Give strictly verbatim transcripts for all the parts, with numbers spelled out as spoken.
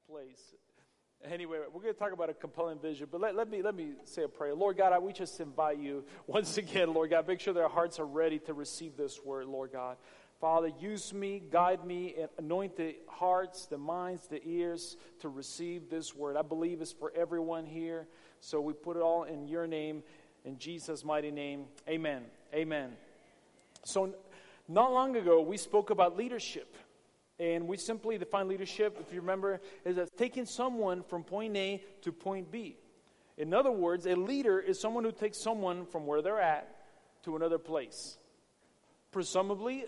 place. Anyway, we're going to talk about a compelling vision, but let, let me let me say a prayer. Lord God, I, we just invite you once again, Lord God, make sure that our hearts are ready to receive this word, Lord God. Father, use me, guide me, and anoint the hearts, the minds, the ears to receive this word. I believe it's for everyone here, so we put it all in your name, in Jesus' mighty name. Amen. Amen. So not long ago, we spoke about leadership. And we simply define leadership, if you remember, is as taking someone from point A to point B. In other words, a leader is someone who takes someone from where they're at to another place. Presumably,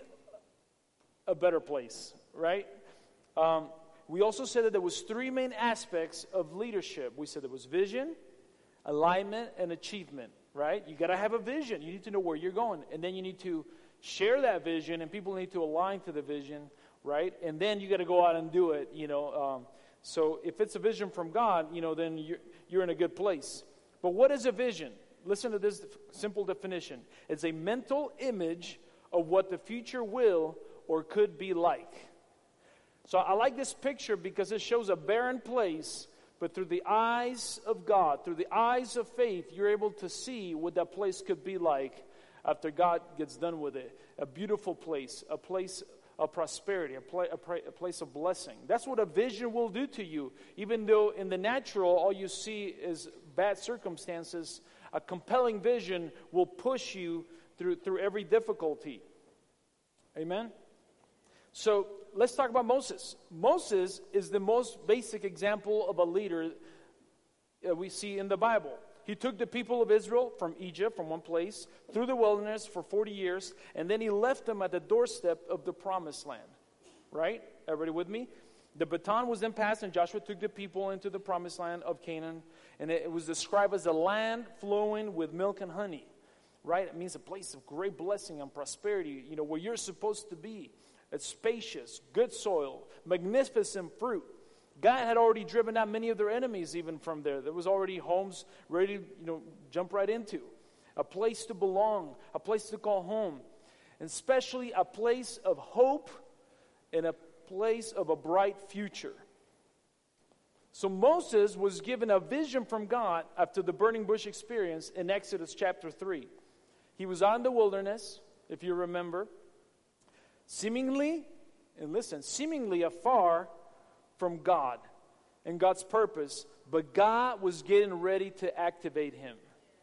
a better place, right? Um, we also said that there was three main aspects of leadership. We said there was vision, alignment, and achievement, right? You got to have a vision. You need to know where you're going. And then you need to share that vision, and people need to align to the vision, right? And then you got to go out and do it, you know. Um, so if it's a vision from God, you know, then you're, you're in a good place. But what is a vision? Listen to this simple definition. It's a mental image of what the future will or could be like. So I like this picture because it shows a barren place, but through the eyes of God, through the eyes of faith, you're able to see what that place could be like after God gets done with it. A beautiful place, a place of prosperity, a, pla- a, pra- a place of blessing. That's what a vision will do to you. Even though in the natural, all you see is bad circumstances, a compelling vision will push you through, through every difficulty. Amen? So let's talk about Moses. Moses is the most basic example of a leader that we see in the Bible. He took the people of Israel from Egypt, from one place, through the wilderness for forty years, and then he left them at the doorstep of the promised land. Right? Everybody with me? The baton was then passed, and Joshua took the people into the promised land of Canaan, and it was described as a land flowing with milk and honey. Right? It means a place of great blessing and prosperity, you know, where you're supposed to be. It's spacious, good soil, magnificent fruit. God had already driven out many of their enemies even from there. There was already homes ready to, you know, jump right into. A place to belong, a place to call home, and especially a place of hope and a place of a bright future. So Moses was given a vision from God after the burning bush experience in Exodus chapter three. He was out in the wilderness, if you remember, seemingly, and listen, seemingly afar from God and God's purpose, but God was getting ready to activate him.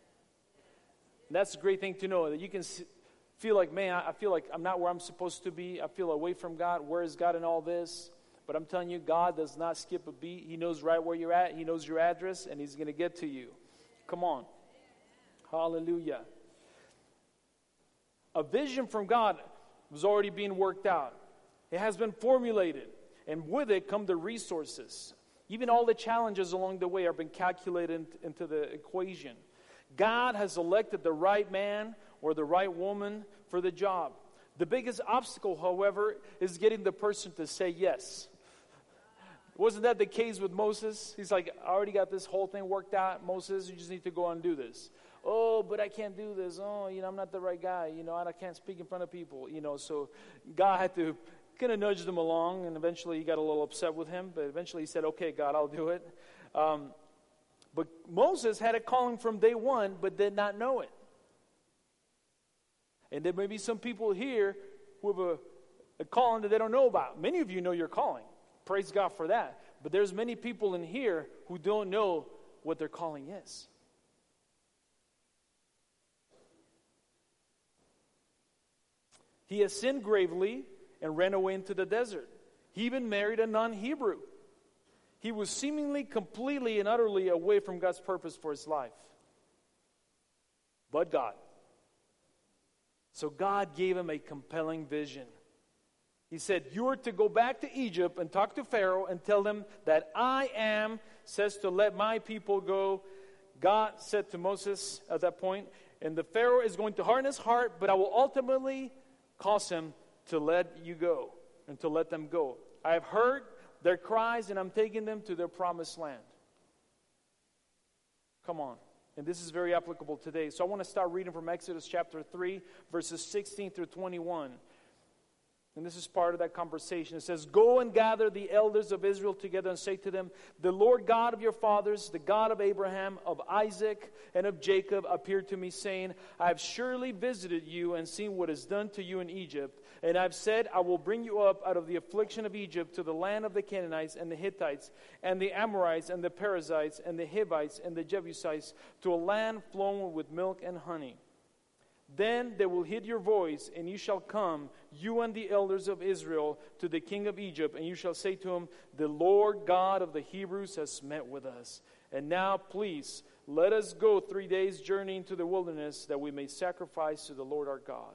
And that's a great thing to know, that you can feel like, man, I feel like I'm not where I'm supposed to be. I feel away from God. Where is God in all this? But I'm telling you, God does not skip a beat. He knows right where you're at. He knows your address, and he's going to get to you. Come on. Hallelujah. A vision from God was already being worked out. It has been formulated. And with it come the resources. Even all the challenges along the way are being calculated into the equation. God has elected the right man or the right woman for the job. The biggest obstacle, however, is getting the person to say yes. Wasn't that the case with Moses? He's like, I already got this whole thing worked out. Moses, you just need to go and do this. Oh, but I can't do this. Oh, you know, I'm not the right guy. You know, I can't speak in front of people. You know, so God had to kind of nudged him along, and eventually he got a little upset with him, but eventually he said, okay, God, I'll do it. Um, but Moses had a calling from day one, but did not know it. And there may be some people here who have a, a calling that they don't know about. Many of you know your calling. Praise God for that. But there's many people in here who don't know what their calling is. He has sinned gravely and ran away into the desert. He even married a non-Hebrew. He was seemingly completely and utterly away from God's purpose for his life. But God. So God gave him a compelling vision. He said, you are to go back to Egypt and talk to Pharaoh and tell them that I am says to let my people go. God said to Moses at that point, and the Pharaoh is going to harden his heart, but I will ultimately cause him to let you go and to let them go. I have heard their cries, and I'm taking them to their promised land. Come on. And this is very applicable today. So I want to start reading from Exodus chapter three, verses sixteen through twenty-one. And this is part of that conversation. It says, go and gather the elders of Israel together and say to them, the Lord God of your fathers, the God of Abraham, of Isaac, and of Jacob appeared to me, saying, I have surely visited you and seen what is done to you in Egypt. And I've said, I will bring you up out of the affliction of Egypt to the land of the Canaanites and the Hittites and the Amorites and the Perizzites and the Hivites and the Jebusites, to a land flowing with milk and honey. Then they will hear your voice, and you shall come, you and the elders of Israel, to the king of Egypt, and you shall say to him, the Lord God of the Hebrews has met with us. And now, please, let us go three days' journey into the wilderness, that we may sacrifice to the Lord our God.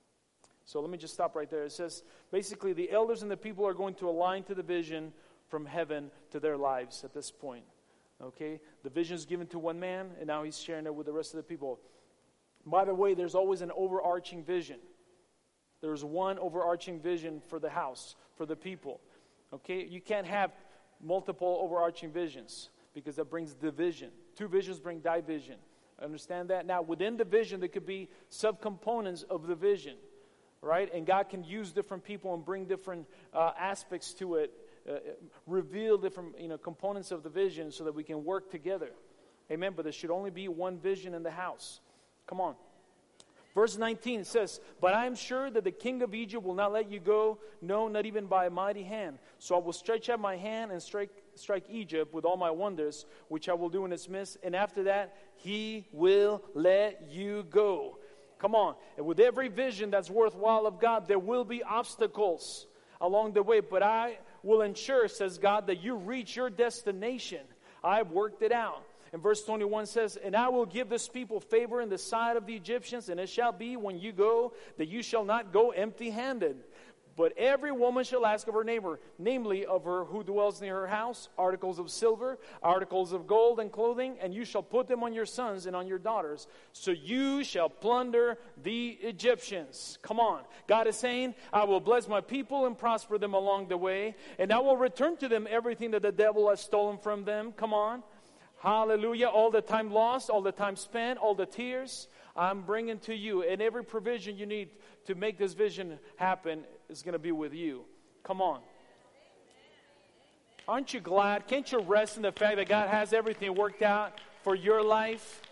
So let me just stop right there. It says, basically, the elders and the people are going to align to the vision from heaven to their lives at this point. Okay? The vision is given to one man, and now he's sharing it with the rest of the people. By the way, there's always an overarching vision. There's one overarching vision for the house, for the people. Okay? You can't have multiple overarching visions because that brings division. Two visions bring division. Understand that? Now, within the vision, there could be subcomponents of the vision, right? And God can use different people and bring different uh, aspects to it, uh, reveal different you know components of the vision so that we can work together. Amen? But there should only be one vision in the house. Come on. Verse nineteen says, but I am sure that the king of Egypt will not let you go, no, not even by a mighty hand. So I will stretch out my hand and strike, strike Egypt with all my wonders, which I will do in its midst. And after that, he will let you go. Come on. And with every vision that's worthwhile of God, there will be obstacles along the way. But I will ensure, says God, that you reach your destination. I've worked it out. And verse twenty-one says, and I will give this people favor in the sight of the Egyptians, and it shall be when you go that you shall not go empty-handed. But every woman shall ask of her neighbor, namely of her who dwells near her house, articles of silver, articles of gold and clothing, and you shall put them on your sons and on your daughters. So you shall plunder the Egyptians. Come on. God is saying, I will bless my people and prosper them along the way, and I will return to them everything that the devil has stolen from them. Come on. Hallelujah. All the time lost, all the time spent, all the tears, I'm bringing to you. And every provision you need to make this vision happen is going to be with you. Come on. Aren't you glad? Can't you rest in the fact that God has everything worked out for your life?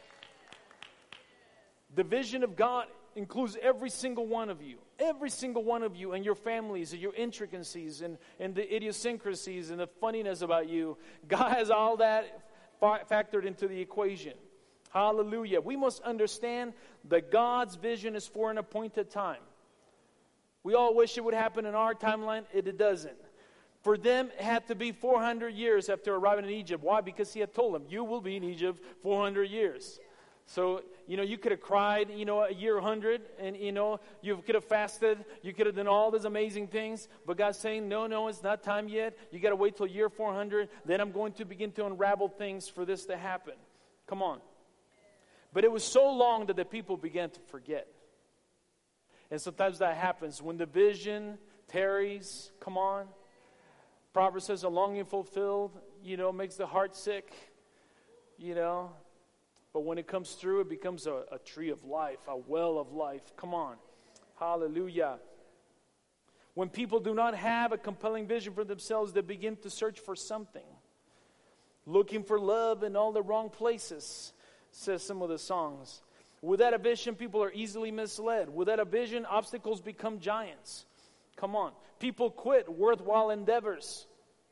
The vision of God includes every single one of you. Every single one of you and your families and your intricacies and, and the idiosyncrasies and the funniness about you. God has all that factored into the equation. Hallelujah. We must understand that God's vision is for an appointed time. We all wish it would happen in our timeline. It, it doesn't. For them, it had to be four hundred years after arriving in Egypt. Why? Because he had told them, you will be in Egypt four hundred years. So, you know, you could have cried, you know, a year one hundred, and, you know, you could have fasted, you could have done all these amazing things, but God's saying, no, no, it's not time yet. You got to wait till year four hundred, then I'm going to begin to unravel things for this to happen. Come on. But it was so long that the people began to forget. And sometimes that happens when the vision tarries. Come on. Proverbs says, a longing fulfilled, you know, makes the heart sick, you know. But when it comes through, it becomes a, a tree of life, a well of life. Come on. Hallelujah. When people do not have a compelling vision for themselves, they begin to search for something. Looking for love in all the wrong places, says some of the songs. Without a vision, people are easily misled. Without a vision, obstacles become giants. Come on. People quit worthwhile endeavors.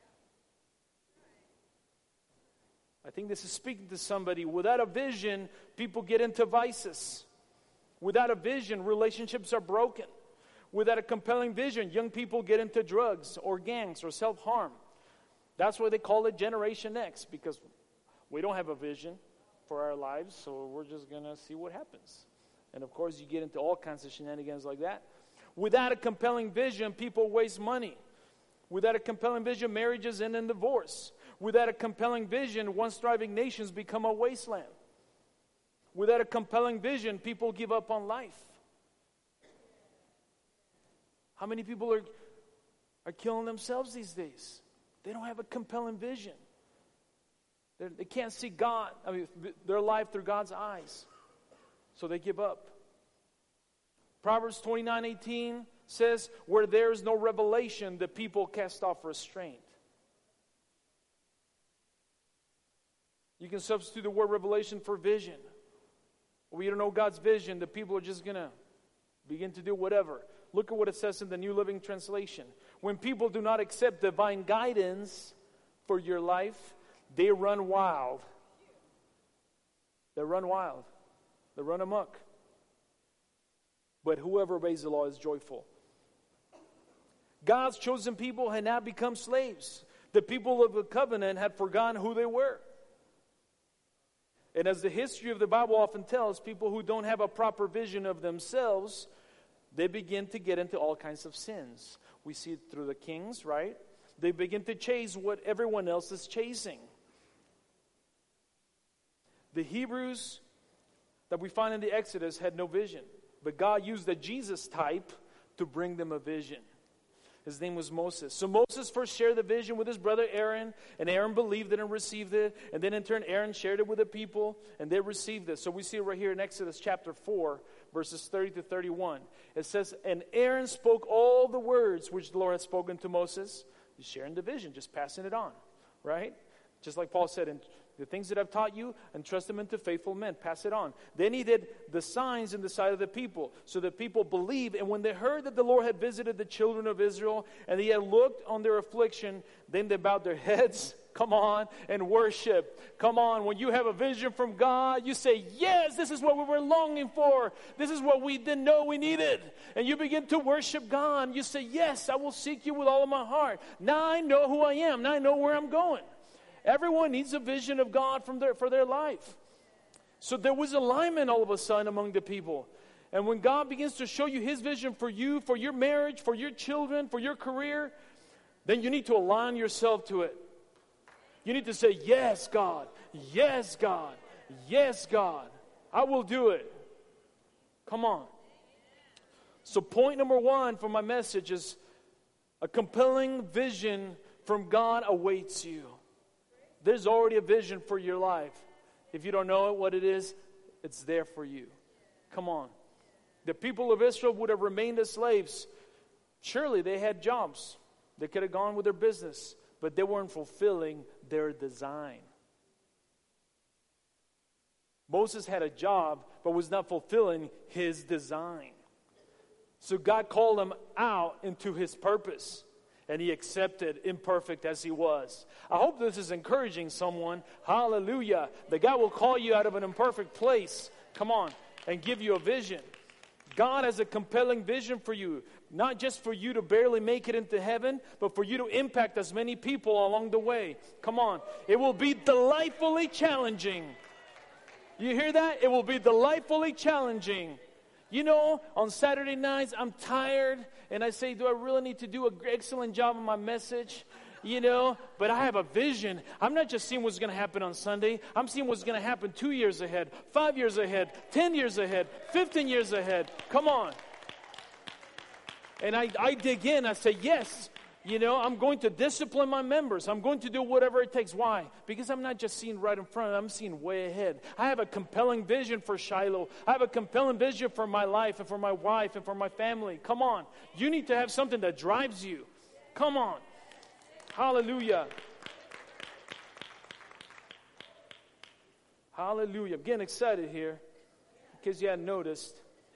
I think this is speaking to somebody. Without a vision, people get into vices. Without a vision, relationships are broken. Without a compelling vision, young people get into drugs or gangs or self-harm. That's why they call it Generation X, because we don't have a vision for our lives, so we're just going to see what happens. And of course, you get into all kinds of shenanigans like that. Without a compelling vision, people waste money. Without a compelling vision, marriages end in divorce. Without a compelling vision, once thriving nations become a wasteland. Without a compelling vision, people give up on life. How many people are, are killing themselves these days? They don't have a compelling vision. They're, they can't see God, I mean, their life through God's eyes. So they give up. Proverbs twenty-nine eighteen says, where there is no revelation, the people cast off restraint. You can substitute the word revelation for vision. When you don't know God's vision, the people are just going to begin to do whatever. Look at what it says in the New Living Translation. When people do not accept divine guidance for your life, they run wild. They run wild. They run amok. But whoever obeys the law is joyful. God's chosen people had now become slaves. The people of the covenant had forgotten who they were. And as the history of the Bible often tells, people who don't have a proper vision of themselves, they begin to get into all kinds of sins. We see it through the kings, right? They begin to chase what everyone else is chasing. The Hebrews that we find in the Exodus had no vision. But God used the Jesus type to bring them a vision. His name was Moses. So Moses first shared the vision with his brother Aaron, and Aaron believed it and received it. And then in turn, Aaron shared it with the people, and they received it. So we see it right here in Exodus chapter four, verses thirty to thirty-one. It says, and Aaron spoke all the words which the Lord had spoken to Moses. He's sharing the vision, just passing it on, right? Just like Paul said, in the things that I've taught you, entrust them into faithful men. Pass it on. Then he did the signs in the sight of the people. So the people believed. And when they heard that the Lord had visited the children of Israel, and he had looked on their affliction, then they bowed their heads, come on, and worship. Come on, when you have a vision from God, you say, yes, this is what we were longing for. This is what we didn't know we needed. And you begin to worship God. You say, yes, I will seek you with all of my heart. Now I know who I am. Now I know where I'm going. Everyone needs a vision of God from their, for their life. So there was alignment all of a sudden among the people. And when God begins to show you His vision for you, for your marriage, for your children, for your career, then you need to align yourself to it. You need to say, yes, God. Yes, God. Yes, God. I will do it. Come on. So point number one for my message is a compelling vision from God awaits you. There's already a vision for your life. If you don't know it, what it is, it's there for you. Come on. The people of Israel would have remained as slaves. Surely they had jobs. They could have gone with their business, but they weren't fulfilling their design. Moses had a job, but was not fulfilling his design. So God called him out into his purpose. And he accepted, imperfect as he was. I hope this is encouraging someone. Hallelujah. That God will call you out of an imperfect place. Come on. And give you a vision. God has a compelling vision for you. Not just for you to barely make it into heaven, but for you to impact as many people along the way. Come on. It will be delightfully challenging. You hear that? It will be delightfully challenging. You know, on Saturday nights, I'm tired, and I say, do I really need to do an excellent job on my message? You know, but I have a vision. I'm not just seeing what's going to happen on Sunday. I'm seeing what's going to happen two years ahead, five years ahead, ten years ahead, fifteen years ahead. Come on. And I, I dig in. I say, yes, you know, I'm going to discipline my members. I'm going to do whatever it takes. Why? Because I'm not just seeing right in front. I'm seeing way ahead. I have a compelling vision for Shiloh. I have a compelling vision for my life and for my wife and for my family. Come on. You need to have something that drives you. Come on. Hallelujah. Hallelujah. I'm getting excited here in case you hadn't noticed.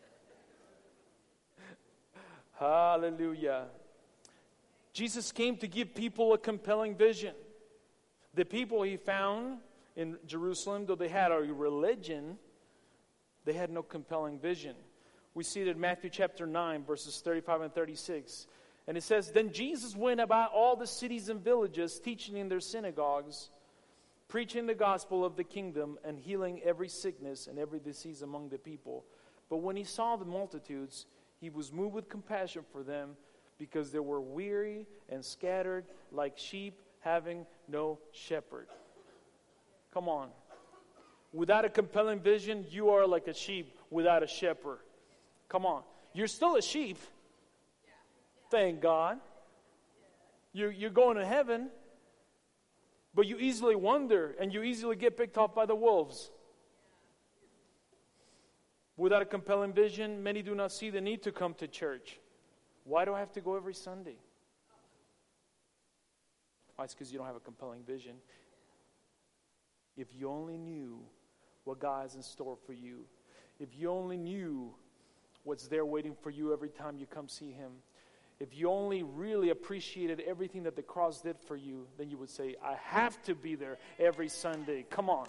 Hallelujah. Jesus came to give people a compelling vision. The people he found in Jerusalem, though they had a religion, they had no compelling vision. We see it in Matthew chapter nine, verses thirty-five and thirty-six. And it says, then Jesus went about all the cities and villages, teaching in their synagogues, preaching the gospel of the kingdom, and healing every sickness and every disease among the people. But when he saw the multitudes, he was moved with compassion for them, because they were weary and scattered like sheep having no shepherd. Come on. Without a compelling vision, you are like a sheep without a shepherd. Come on. You're still a sheep. Thank God. You're, you're going to heaven, but you easily wander and you easily get picked off by the wolves. Without a compelling vision, many do not see the need to come to church. Why do I have to go every Sunday? Why? It's because you don't have a compelling vision. If you only knew what God has in store for you, if you only knew what's there waiting for you every time you come see Him, if you only really appreciated everything that the cross did for you, then you would say, I have to be there every Sunday. Come on.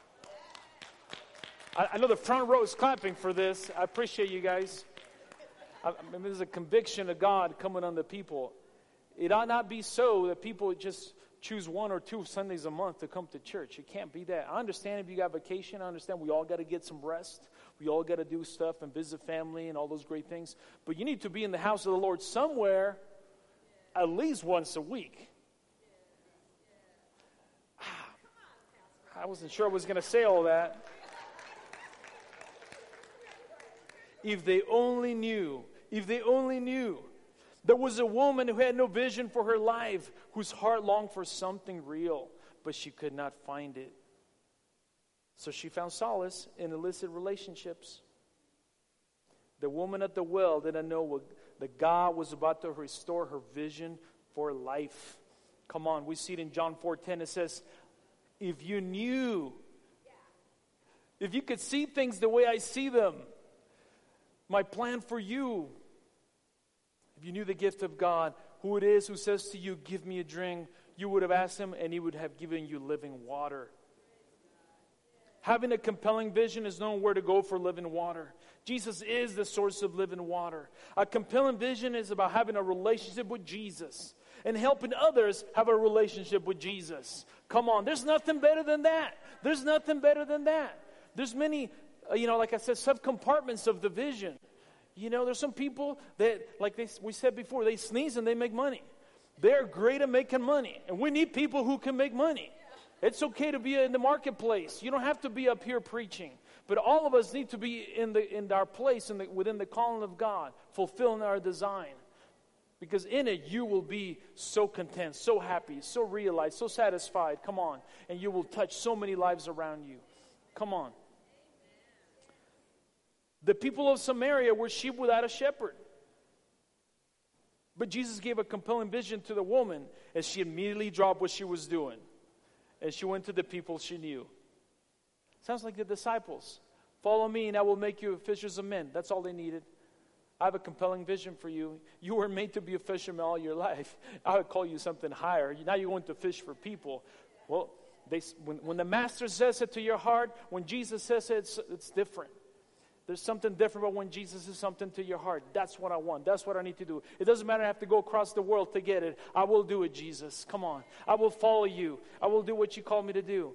I, I know the front row is clapping for this. I appreciate you guys. I, I mean, there's a conviction of God coming on the people. It ought not be so that people just choose one or two Sundays a month to come to church. It can't be that. I understand if you got vacation. I understand we all got to get some rest. We all got to do stuff and visit family and all those great things. But you need to be in the house of the Lord somewhere at least once a week. I wasn't sure I was going to say all that. If they only knew, if they only knew. There was a woman who had no vision for her life, whose heart longed for something real, but she could not find it. So she found solace in illicit relationships. The woman at the well didn't know what, that God was about to restore her vision for life. Come on, we see it in John four ten. It says, if you knew, if you could see things the way I see them, my plan for you, if you knew the gift of God, who it is who says to you, give me a drink, you would have asked Him and He would have given you living water. Having a compelling vision is knowing where to go for living water. Jesus is the source of living water. A compelling vision is about having a relationship with Jesus and helping others have a relationship with Jesus. Come on, there's nothing better than that. There's nothing better than that. There's many, uh, you know, like I said, subcompartments of the vision. You know, there's some people that, like they, we said before, they sneeze and they make money. They're great at making money. And we need people who can make money. It's okay to be in the marketplace. You don't have to be up here preaching. But all of us need to be in the in our place in the, within the calling of God, fulfilling our design. Because in it, you will be so content, so happy, so realized, so satisfied. Come on. And you will touch so many lives around you. Come on. The people of Samaria were sheep without a shepherd. But Jesus gave a compelling vision to the woman as she immediately dropped what she was doing. And she went to the people she knew. Sounds like the disciples. Follow me and I will make you fishers of men. That's all they needed. I have a compelling vision for you. You were made to be a fisherman all your life. I would call you something higher. Now you're going to fish for people. Well, they, when, when the Master says it to your heart, when Jesus says it, it's, it's different. There's something different about when Jesus says something to your heart. That's what I want. That's what I need to do. It doesn't matter I have to go across the world to get it. I will do it, Jesus. Come on. I will follow you. I will do what you call me to do.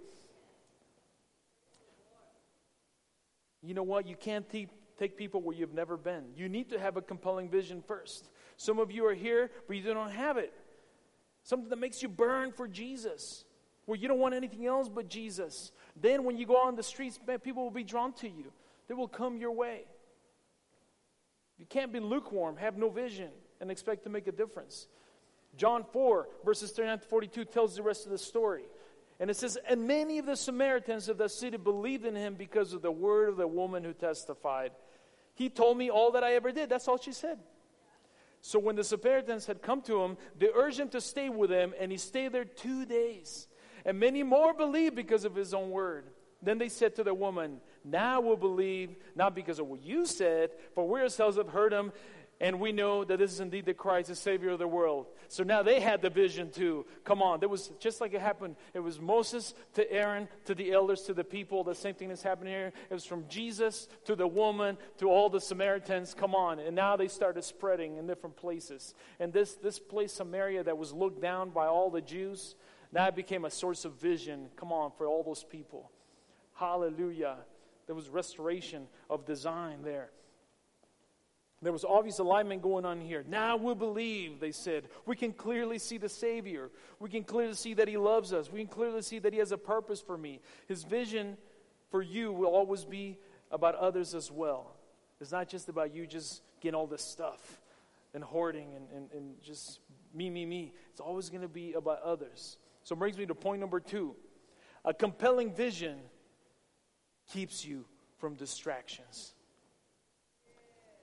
You know what? You can't te- take people where you've never been. You need to have a compelling vision first. Some of you are here, but you don't have it. Something that makes you burn for Jesus, where you don't want anything else but Jesus. Then when you go on the streets, man, people will be drawn to you. They will come your way. You can't be lukewarm, have no vision, and expect to make a difference. John four, verses thirty-nine to forty-two tells the rest of the story. And it says, and many of the Samaritans of the city believed in Him because of the word of the woman who testified. He told me all that I ever did. That's all she said. So when the Samaritans had come to Him, they urged Him to stay with them, and He stayed there two days. And many more believed because of His own word. Then they said to the woman, now we'll believe, not because of what you said, for we ourselves have heard Him, and we know that this is indeed the Christ, the Savior of the world. So now they had the vision too. Come on, there was, just like it happened, it was Moses to Aaron, to the elders, to the people. The same thing that's happening here. It was from Jesus to the woman, to all the Samaritans. Come on, and now they started spreading in different places. And this, this place, Samaria, that was looked down by all the Jews, now it became a source of vision, come on, for all those people. Hallelujah. There was restoration of design there. There was obvious alignment going on here. Now we believe, they said. We can clearly see the Savior. We can clearly see that He loves us. We can clearly see that He has a purpose for me. His vision for you will always be about others as well. It's not just about you just getting all this stuff and hoarding and, and, and just me, me, me. It's always going to be about others. So it brings me to point number two. A compelling vision keeps you from distractions.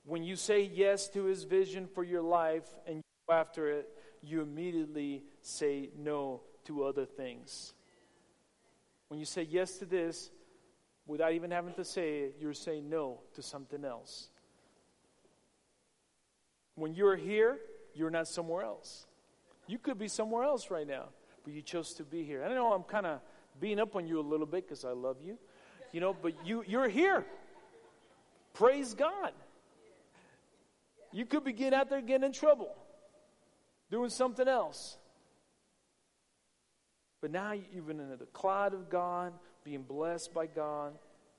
When you say yes to His vision for your life and you go after it, you immediately say no to other things. When you say yes to this, without even having to say it, you're saying no to something else. When you're here, you're not somewhere else. You could be somewhere else right now, but you chose to be here. I know I'm kind of beating up on you a little bit because I love you, you know, but you, you're here. Praise God. You could be getting out there getting in trouble, doing something else. But now you've been in the cloud of God, being blessed by God.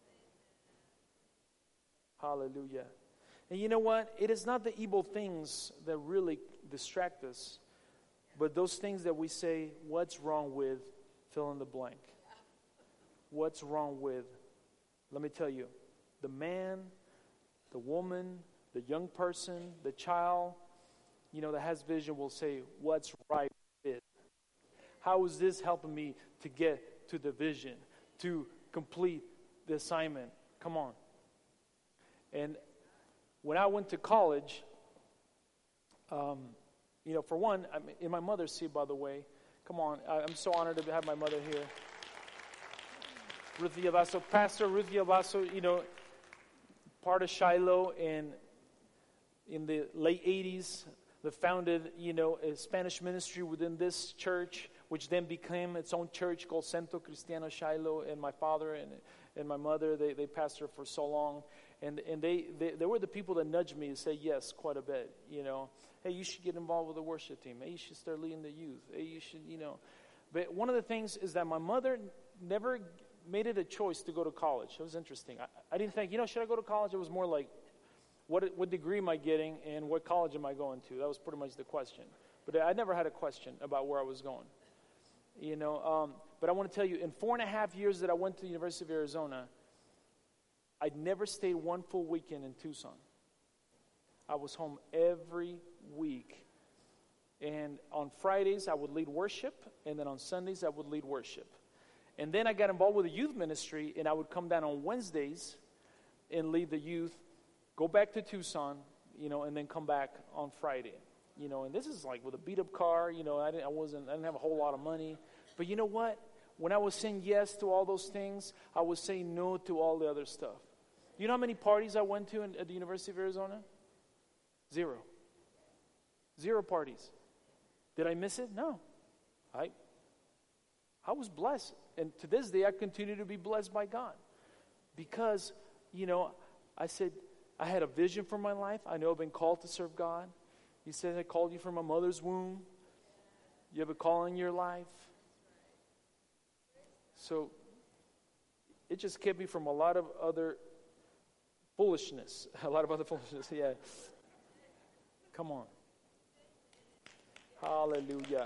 Hallelujah. And you know what? It is not the evil things that really distract us, but those things that we say, what's wrong with, fill in the blank. What's wrong with? Let me tell you, the man, the woman, the young person, the child, you know, that has vision will say, what's right with it? How is this helping me to get to the vision, to complete the assignment? Come on. And when I went to college, um, you know, for one, I'm in my mother's seat, by the way. Come on, I, I'm so honored to have my mother here. Ruth Villalbazo, Pastor Ruth Villalbazo, you know, part of Shiloh, and in the late eighties, they founded, you know, a Spanish ministry within this church, which then became its own church called Centro Cristiano Shiloh. And my father and and my mother, they, they pastored for so long. And and they, they, they were the people that nudged me to say yes quite a bit, you know. Hey, you should get involved with the worship team. Hey, you should start leading the youth. Hey, you should, you know. But one of the things is that my mother never made it a choice to go to college. It was interesting. I, I didn't think, you know, should I go to college? It was more like, what what degree am I getting and what college am I going to? That was pretty much the question. But I never had a question about where I was going. You know, um, but I want to tell you, in four and a half years that I went to the University of Arizona, I'd never stayed one full weekend in Tucson. I was home every week. And on Fridays, I would lead worship. And then on Sundays, I would lead worship. And then I got involved with the youth ministry. And I would come down on Wednesdays and lead the youth, go back to Tucson, you know, and then come back on Friday. You know, and this is like with a beat-up car. You know, I didn't, I wasn't, I didn't have a whole lot of money. But you know what? When I was saying yes to all those things, I was saying no to all the other stuff. You know how many parties I went to in, at the University of Arizona? Zero. Zero parties. Did I miss it? No. I, I was blessed. And to this day, I continue to be blessed by God. Because, you know, I said, I had a vision for my life. I know I've been called to serve God. He said, I called you from my mother's womb. You have a call in your life. So it just kept me from a lot of other foolishness. A lot of other foolishness, yeah. Come on. Hallelujah.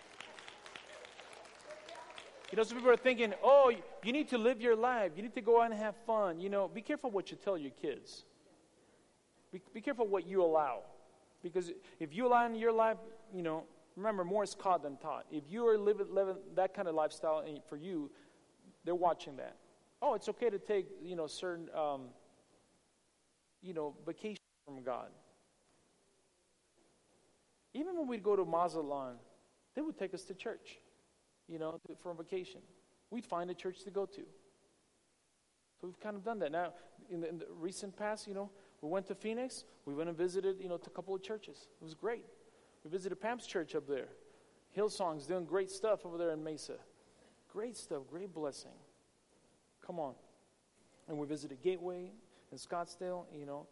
You know, some people are thinking, oh, you need to live your life. You need to go out and have fun. You know, be careful what you tell your kids. Be, be careful what you allow. Because if you allow in your life, you know, remember, more is caught than taught. If you are living, living that kind of lifestyle and for you, they're watching that. Oh, it's okay to take, you know, certain, um, you know, vacations from God. Even when we'd go to Mazatlan, they would take us to church, you know, to, for a vacation. We'd find a church to go to. So we've kind of done that. Now, in the, in the recent past, you know, we went to Phoenix. We went and visited, you know, to a couple of churches. It was great. We visited Pam's church up there. Hillsong's doing great stuff over there in Mesa. Great stuff, great blessing. Come on. And we visited Gateway in Scottsdale, you know.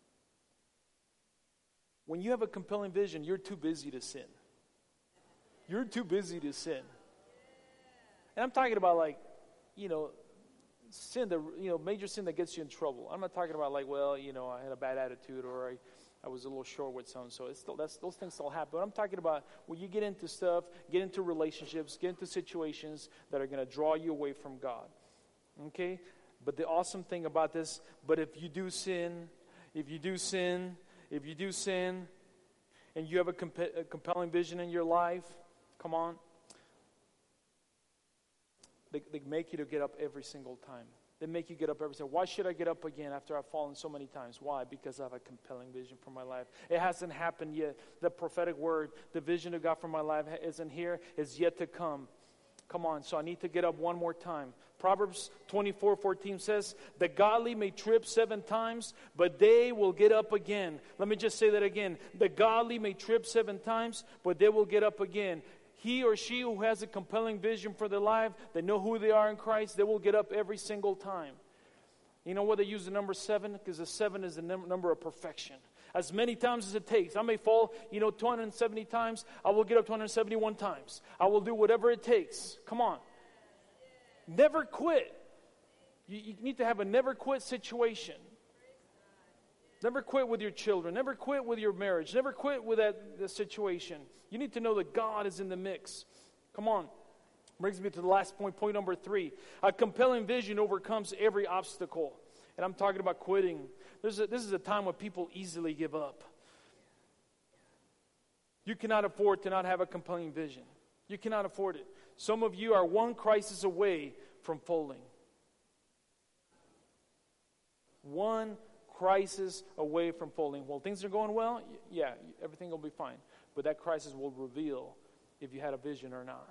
When you have a compelling vision, you're too busy to sin. You're too busy to sin. And I'm talking about like, you know, sin, the you know, major sin that gets you in trouble. I'm not talking about like, well, you know, I had a bad attitude or I, I was a little short with someone. So it's still, that's, those things still happen. But I'm talking about when you get into stuff, get into relationships, get into situations that are going to draw you away from God. Okay? But the awesome thing about this, but if you do sin, if you do sin, if you do sin, and you have a, comp- a compelling vision in your life, come on, they, they make you to get up every single time. that make you get up every day. Why should I get up again after I've fallen so many times? Why? Because I have a compelling vision for my life. It hasn't happened yet. The prophetic word, the vision of God for my life isn't here. It's yet to come. Come on, so I need to get up one more time. Proverbs twenty-four fourteen says, the godly may trip seven times, but they will get up again. Let me just say that again. The godly may trip seven times, but they will get up again. He or she who has a compelling vision for their life, they know who they are in Christ, they will get up every single time. You know why they use the number seven? Because the seven is the num- number of perfection. As many times as it takes. I may fall, you know, two hundred seventy times. I will get up two hundred seventy-one times. I will do whatever it takes. Come on. Never quit. You, you need to have a never quit situation. Never quit with your children. Never quit with your marriage. Never quit with that the situation. You need to know that God is in the mix. Come on. Brings me to the last point, point number three. A compelling vision overcomes every obstacle. And I'm talking about quitting. This is a, this is a time when people easily give up. You cannot afford to not have a compelling vision. You cannot afford it. Some of you are one crisis away from folding. One crisis away from folding. Well, things are going well. Yeah, everything will be fine. But that crisis will reveal if you had a vision or not.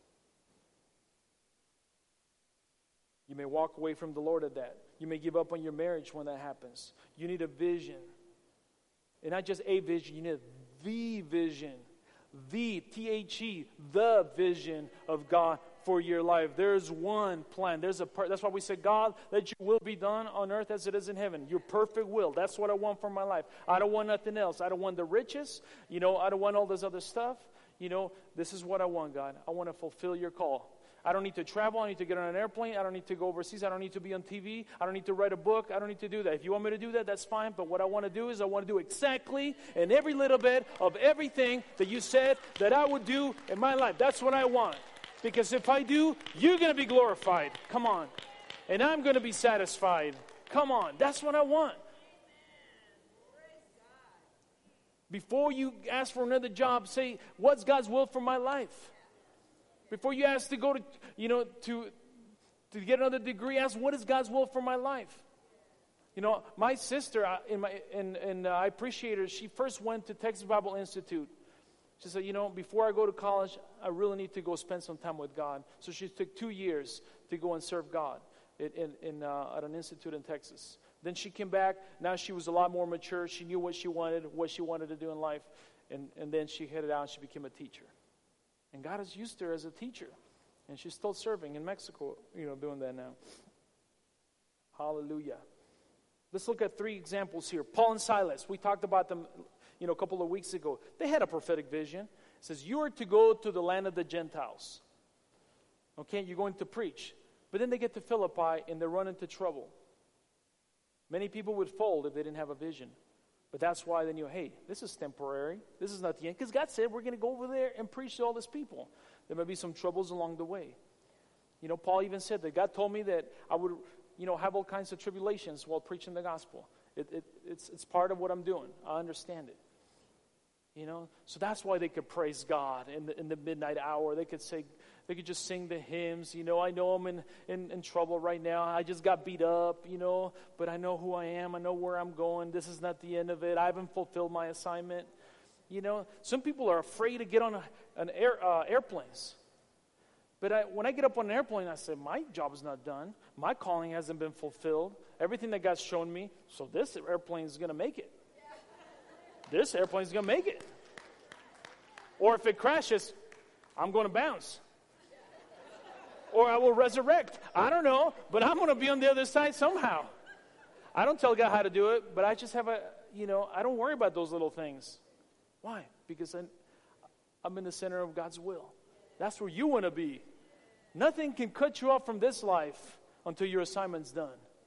You may walk away from the Lord at that. You may give up on your marriage when that happens. You need a vision. And not just a vision, you need the vision. The, T H E, the vision of God for your life. There's one plan. There's a. Per- that's why we say, God, let your will be done on earth as it is in heaven. Your perfect will. That's what I want for my life. I don't want nothing else. I don't want the riches. You know, I don't want all this other stuff. You know, this is what I want, God. I want to fulfill your call. I don't need to travel. I need to get on an airplane. I don't need to go overseas. I don't need to be on T V. I don't need to write a book. I don't need to do that. If you want me to do that, that's fine. But what I want to do is I want to do exactly and every little bit of everything that you said that I would do in my life. That's what I want. Because if I do, you're going to be glorified. Come on. And I'm going to be satisfied. Come on. That's what I want. Before you ask for another job, say, what's God's will for my life? Before you ask to go to, you know, to to get another degree, ask what is God's will for my life. You know, my sister, uh, in my, and and uh, I appreciate her. She first went to Texas Bible Institute. She said, you know, before I go to college, I really need to go spend some time with God. So she took two years to go and serve God in in, in uh, at an institute in Texas. Then she came back. Now she was a lot more mature. She knew what she wanted, what she wanted to do in life, and and then she headed out and she became a teacher. And God has used her as a teacher. And she's still serving in Mexico, you know, doing that now. Hallelujah. Let's look at three examples here. Paul and Silas, we talked about them, you know, a couple of weeks ago. They had a prophetic vision. It says, you are to go to the land of the Gentiles. Okay, you're going to preach. But then they get to Philippi and they run into trouble. Many people would fold if they didn't have a vision. But that's why they knew, hey, this is temporary. This is not the end. Because God said we're going to go over there and preach to all these people. There may be some troubles along the way. You know, Paul even said that God told me that I would, you know, have all kinds of tribulations while preaching the gospel. It, it, it's, it's part of what I'm doing. I understand it. You know, so that's why they could praise God in the, in the midnight hour. They could say, they could just sing the hymns. You know, I know I'm in, in, in trouble right now. I just got beat up, you know, but I know who I am. I know where I'm going. This is not the end of it. I haven't fulfilled my assignment. You know, some people are afraid to get on a, an air, uh, airplanes. But I, when I get up on an airplane, I say, my job is not done. My calling hasn't been fulfilled. Everything that God's shown me, so this airplane is going to make it. This airplane's going to make it. Or if it crashes, I'm going to bounce. Or I will resurrect. I don't know, but I'm going to be on the other side somehow. I don't tell God how to do it, but I just have a, you know, I don't worry about those little things. Why? Because I'm, I'm in the center of God's will. That's where you want to be. Nothing can cut you off from this life until your assignment's done.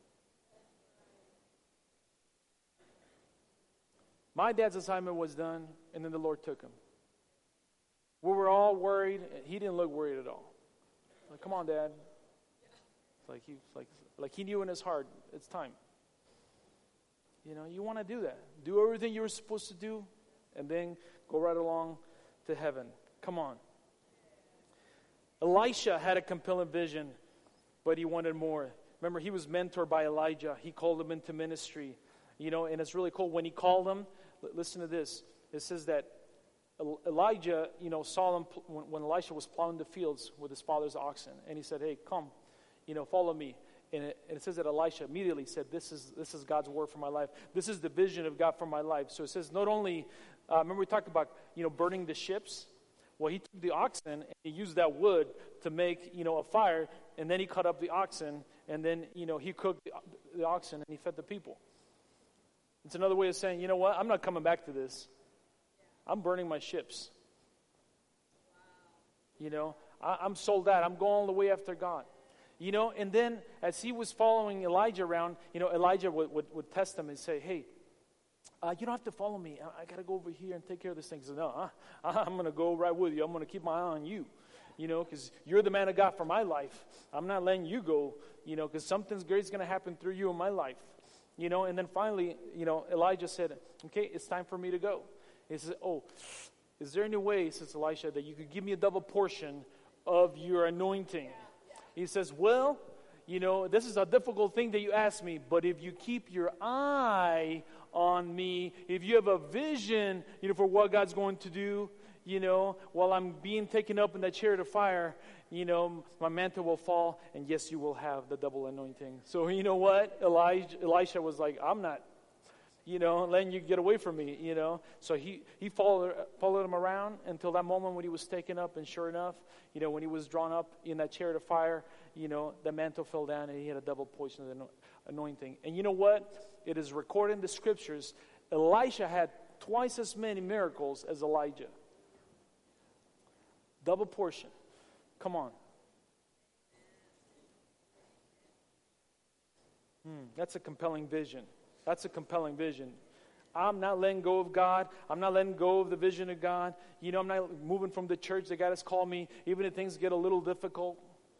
My dad's assignment was done, and then the Lord took him. We were all worried. He didn't look worried at all. Like, come on, Dad. It's like he, like, like he knew in his heart, it's time. You know, you want to do that. Do everything you were supposed to do, and then go right along to heaven. Come on. Elisha had a compelling vision, but he wanted more. Remember, he was mentored by Elijah. He called him into ministry. You know, and it's really cool. When he called him, l- listen to this. It says that El- Elijah, you know, saw him pl- when, when Elisha was plowing the fields with his father's oxen. And he said, hey, come, you know, follow me. And it, and it says that Elisha immediately said, this is this is God's word for my life. This is the vision of God for my life. So it says not only, uh, remember we talked about, you know, burning the ships? Well, he took the oxen and he used that wood to make, you know, a fire. And then he cut up the oxen. And then, you know, he cooked the, the oxen and he fed the people. It's another way of saying, you know what, I'm not coming back to this. I'm burning my ships. You know, I, I'm sold out. I'm going all the way after God. You know, and then as he was following Elijah around, you know, Elijah would, would, would test him and say, hey, uh, you don't have to follow me. I, I got to go over here and take care of this thing. He said, no, uh, I'm going to go right with you. I'm going to keep my eye on you, you know, because you're the man of God for my life. I'm not letting you go, you know, because something great's going to happen through you in my life. You know, and then finally, you know, Elijah said, okay, it's time for me to go. He says, oh, is there any way, says Elisha, that you could give me a double portion of your anointing? He says, well, you know, this is a difficult thing that you ask me, but if you keep your eye on me, if you have a vision, you know, for what God's going to do, you know, while I'm being taken up in that chariot of fire, you know, my mantle will fall, and yes, you will have the double anointing. So, you know what? Elijah, Elisha was like, I'm not, you know, letting you get away from me, you know. So he, he followed, followed him around until that moment when he was taken up, and sure enough, you know, when he was drawn up in that chariot of fire, you know, the mantle fell down and he had a double portion of the anointing. And you know what? It is recorded in the scriptures, Elisha had twice as many miracles as Elijah. Double portion. Come on. Hmm, that's a compelling vision. That's a compelling vision. I'm not letting go of God. I'm not letting go of the vision of God. You know, I'm not moving from the church that God has called me, even if things get a little difficult.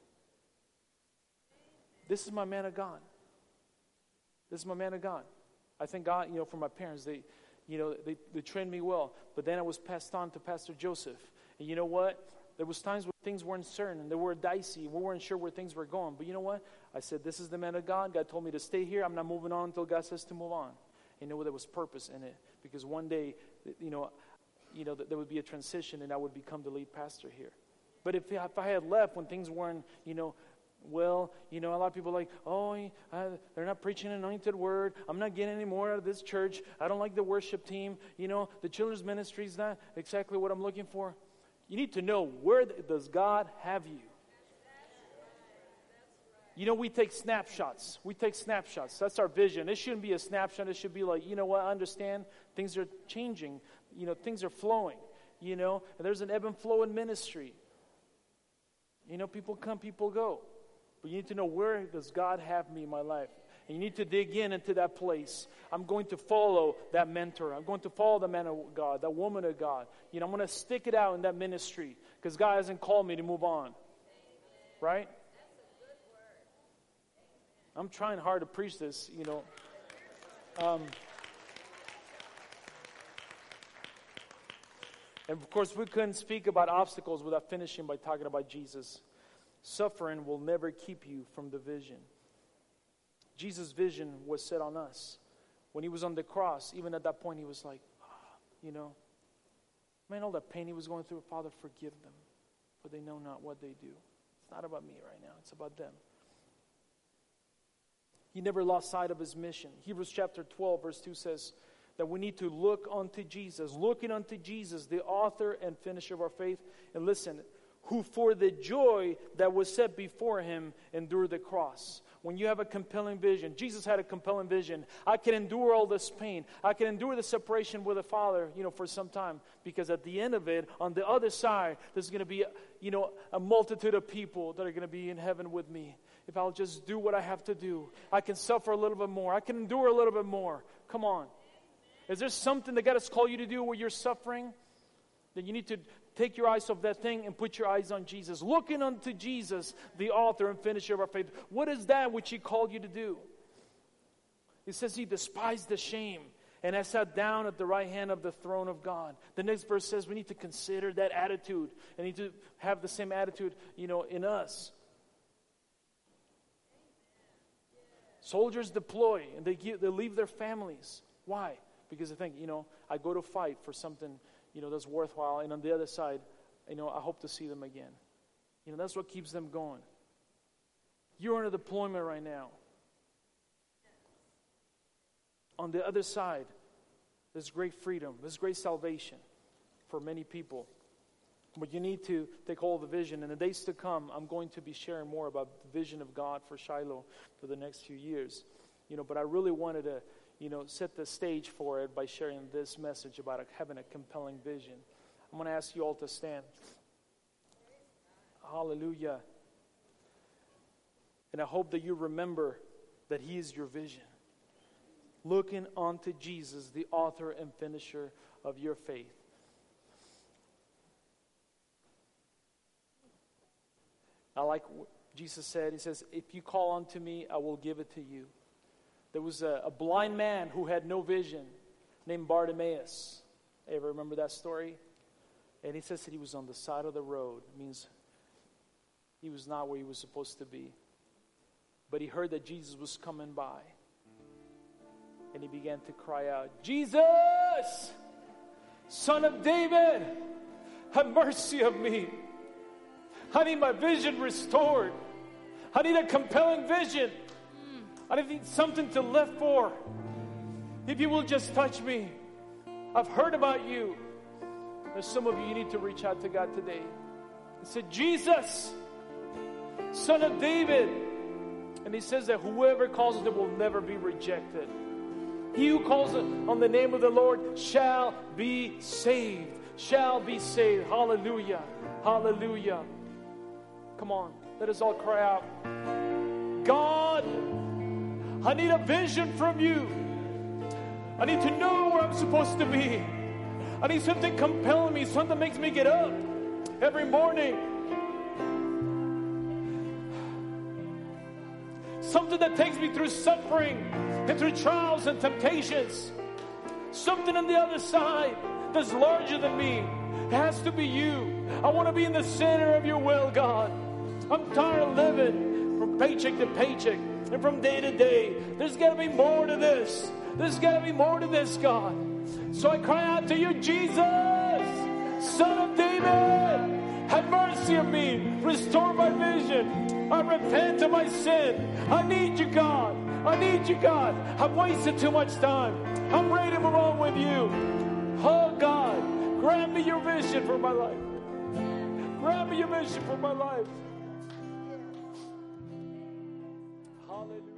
This is my man of God. This is my man of God. I thank God, you know, for my parents. They, you know, they, they trained me well. But then I was passed on to Pastor Joseph. And you know what? There was times when things weren't certain and they were dicey. We weren't sure where things were going. But you know what? I said, this is the man of God. God told me to stay here. I'm not moving on until God says to move on. You know, there was purpose in it. Because one day, you know, you know, there would be a transition and I would become the lead pastor here. But if, if I had left when things weren't, you know, well, you know, a lot of people are like, oh, uh, they're not preaching an anointed word. I'm not getting any more out of this church. I don't like the worship team. You know, the children's ministry is not exactly what I'm looking for. You need to know, where does God have you? You know, we take snapshots. We take snapshots. That's our vision. It shouldn't be a snapshot. It should be like, you know what, I understand things are changing. You know, things are flowing. You know, and there's an ebb and flow in ministry. You know, people come, people go. But you need to know, where does God have me in my life? And you need to dig in into that place. I'm going to follow that mentor. I'm going to follow the man of God, that woman of God. You know, I'm going to stick it out in that ministry because God hasn't called me to move on. Right? I'm trying hard to preach this, you know. Um, and of course, we couldn't speak about obstacles without finishing by talking about Jesus. Suffering will never keep you from the vision. Jesus' vision was set on us. When he was on the cross, even at that point, he was like, oh, you know, man, all that pain he was going through, Father, forgive them, for they know not what they do. It's not about me right now. It's about them. He never lost sight of his mission. Hebrews chapter twelve, verse two says that we need to look unto Jesus, looking unto Jesus, the author and finisher of our faith. And listen, who for the joy that was set before him endured the cross. When you have a compelling vision, Jesus had a compelling vision. I can endure all this pain. I can endure the separation with the Father, you know, for some time. Because at the end of it, on the other side, there's going to be, you know, a multitude of people that are going to be in heaven with me. If I'll just do what I have to do, I can suffer a little bit more. I can endure a little bit more. Come on. Is there something that God has called you to do where you're suffering? Then you need to take your eyes off that thing and put your eyes on Jesus. Looking unto Jesus, the author and finisher of our faith. What is that which he called you to do? It says he despised the shame and has sat down at the right hand of the throne of God. The next verse says we need to consider that attitude and need to have the same attitude, you know, in us. Soldiers deploy and they give, they leave their families. Why? Because they think, you know, I go to fight for something, you know, that's worthwhile, and on the other side, you know, I hope to see them again. You know, that's what keeps them going. You're in a deployment right now. On the other side, there's great freedom, there's great salvation for many people. But you need to take hold of the vision. In the days to come, I'm going to be sharing more about the vision of God for Shiloh for the next few years. You know, but I really wanted to, you know, set the stage for it by sharing this message about having a compelling vision. I'm going to ask you all to stand. Hallelujah. And I hope that you remember that He is your vision. Looking unto Jesus, the author and finisher of your faith. I like what Jesus said. He says, if you call unto me, I will give it to you. There was a, a blind man who had no vision named Bartimaeus. Ever remember that story? And he says that he was on the side of the road. It means he was not where he was supposed to be. But he heard that Jesus was coming by. And he began to cry out, Jesus, Son of David, have mercy of me. I need my vision restored. I need a compelling vision. I need something to live for. If you will just touch me. I've heard about you. There's some of you, you need to reach out to God today. He said, Jesus, Son of David. And He says that whoever calls Him will never be rejected. He who calls on the name of the Lord shall be saved. Shall be saved. Hallelujah. Hallelujah. Come on, let us all cry out. God, I need a vision from you. I need to know where I'm supposed to be. I need something compelling me, something that makes me get up every morning. Something that takes me through suffering and through trials and temptations. Something on the other side that's larger than me. It has to be you. I want to be in the center of your will, God. I'm tired of living from paycheck to paycheck and from day to day. There's got to be more to this. There's got to be more to this, God. So I cry out to you, Jesus, Son of David, have mercy on me. Restore my vision. I repent of my sin. I need you, God. I need you, God. I've wasted too much time. I'm ready to move on with you. Oh, God, grant me your vision for my life. Grant me your vision for my life. Hallelujah.